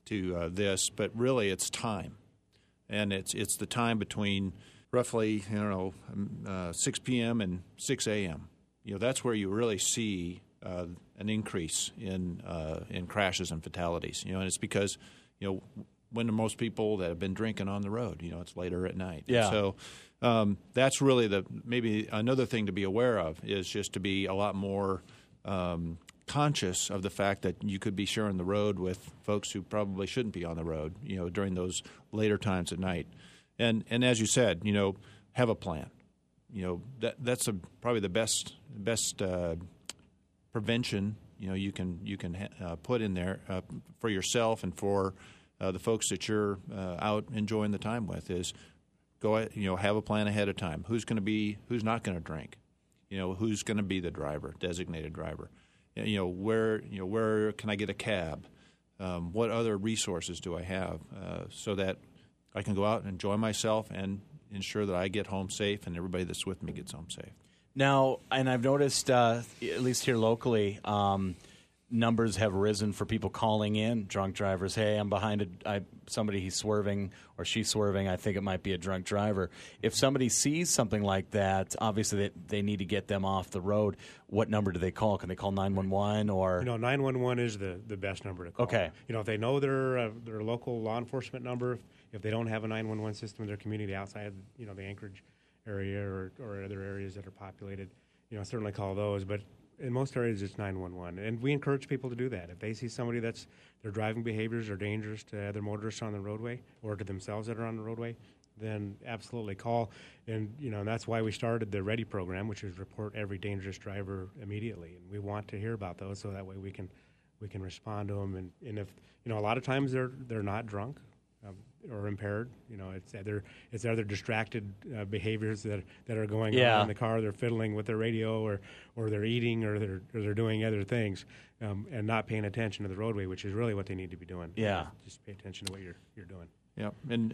to this, but really it's time, and it's the time between roughly 6 p.m. and 6 a.m. That's where you really see an increase in crashes and fatalities. And it's because when are most people that have been drinking on the road? It's later at night. Yeah. And so that's really maybe another thing to be aware of is just to be a lot more conscious of the fact that you could be sharing the road with folks who probably shouldn't be on the road, during those later times at night. And as you said, have a plan. That's probably the best prevention you can put in there for yourself and for the folks that you're out enjoying the time with. Is go have a plan ahead of time. Who's not going to drink? Who's going to be the driver, designated driver? Where can I get a cab? What other resources do I have so that I can go out and enjoy myself and ensure that I get home safe and everybody that's with me gets home safe. Now, and I've noticed, at least here locally, numbers have risen for people calling in, drunk drivers. Hey, I'm behind somebody, he's swerving or she's swerving. I think it might be a drunk driver. If somebody sees something like that, obviously they need to get them off the road. What number do they call? Can they call 911 or? 911 is the best number to call. Okay. If they know their local law enforcement number, if they don't have a 911 system in their community outside, the Anchorage area or other areas that are populated, certainly call those. But in most areas, it's 911. And we encourage people to do that. If they see somebody their driving behaviors are dangerous to other motorists on the roadway or to themselves that are on the roadway, then absolutely call. And, that's why we started the READY program, which is report every dangerous driver immediately. And we want to hear about those so that way we can respond to them. And if, a lot of times they're not drunk. Or impaired, it's either distracted behaviors that are going on in the car. They're fiddling with their radio, or they're eating, or they're doing other things, and not paying attention to the roadway, which is really what they need to be doing. Yeah, just pay attention to what you're doing. Yeah, and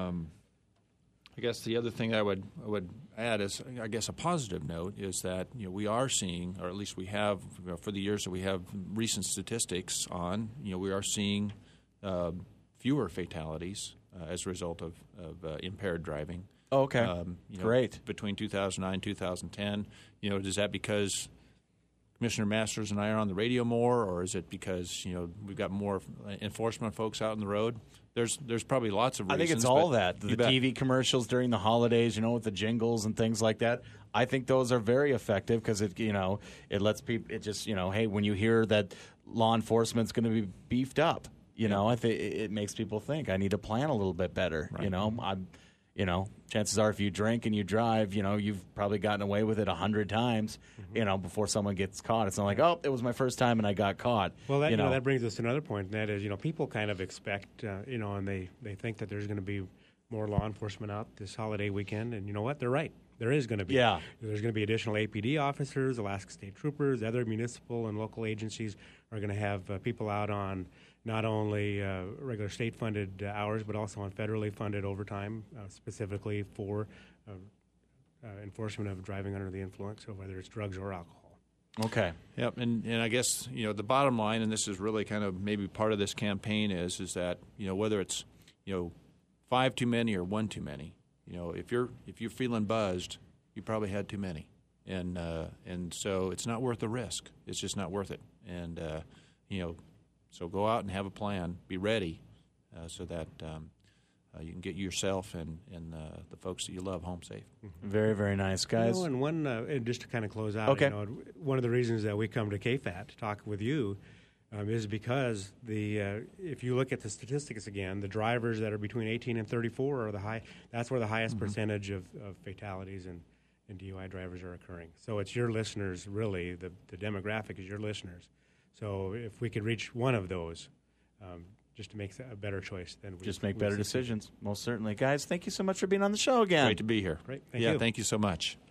I guess the other thing I would add is, I guess, a positive note is that we are seeing, or at least we have for the years that we have recent statistics on, we are seeing fewer fatalities as a result of impaired driving. Oh, okay. Great. Between 2009 and 2010, is that because Commissioner Masters and I are on the radio more, or is it because we've got more enforcement folks out on the road? There's probably lots of reasons. I think it's all that. The TV commercials during the holidays, with the jingles and things like that. I think those are very effective because it lets people. It just hey, when you hear that law enforcement's going to be beefed up. I think it makes people think I need to plan a little bit better. Right. Chances are if you drink and you drive, you've probably gotten away with it 100 times, before someone gets caught. It's not like, oh, it was my first time and I got caught. Well, that brings us to another point, and that is, people kind of expect, and they think that there's going to be more law enforcement out this holiday weekend, and you know what? They're right. There is going to be. Yeah. There's going to be additional APD officers, Alaska State Troopers, other municipal and local agencies are going to have people out on not only regular state-funded hours, but also on federally funded overtime, specifically for enforcement of driving under the influence, so whether it's drugs or alcohol. Okay. Yep, and I guess the bottom line, and this is really kind of maybe part of this campaign is that whether it's 5 too many or 1 too many, if you're feeling buzzed, you probably had too many, and so it's not worth the risk. It's just not worth it, and so go out and have a plan. Be ready so that you can get yourself and the folks that you love home safe. Very, very nice, guys. And one, just to kind of close out, okay. One of the reasons that we come to KFAT to talk with you is because if you look at the statistics again, the drivers that are between 18 and 34 are that's where the highest percentage of fatalities and DUI drivers are occurring. So it's your listeners, really, the demographic is your listeners. So if we could reach one of those, just to make a better choice, then just make better decisions. Most certainly, guys. Thank you so much for being on the show again. Great to be here. Great, thank you. Thank you so much.